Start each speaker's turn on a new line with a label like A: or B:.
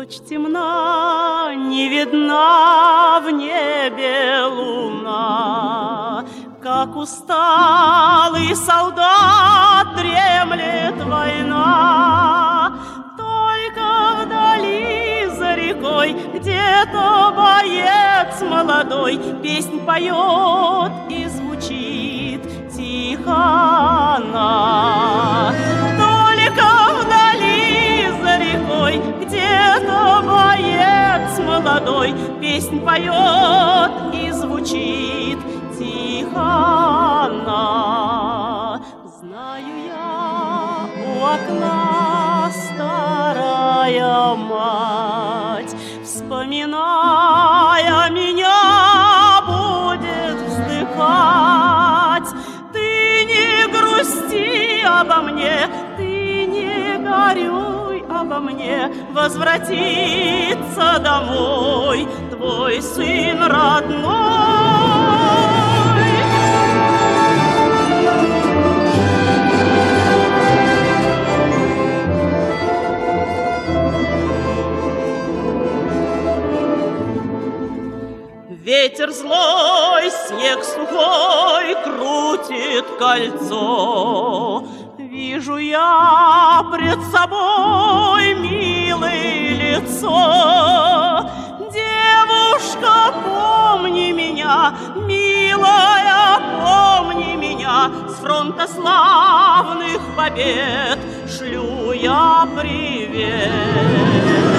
A: Ночь темна, не видна в небе луна, как усталый солдат дремлет война. Только вдали за рекой где-то боец молодой песнь поет и звучит тихо она. Только вдали за рекой где-то боец молодой песнь поет и звучит тихо она. Знаю я, у окна старая мать, вспоминая меня, будет вздыхать. Ты не грусти обо мне, ты не горюй обо мне, возвратится домой твой сын родной. Ветер злой, снег сухой крутит кольцо. Вижу я пред собой милое лицо. Девушка, помни меня, милая, помни меня. С фронта славных побед шлю я привет.